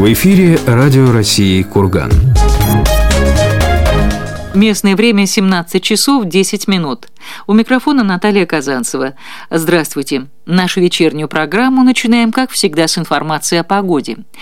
В эфире Радио России «Курган». Местное время 17 часов 10 минут. У микрофона Наталья Казанцева. Здравствуйте. Нашу вечернюю программу начинаем, как всегда, с информации о погоде.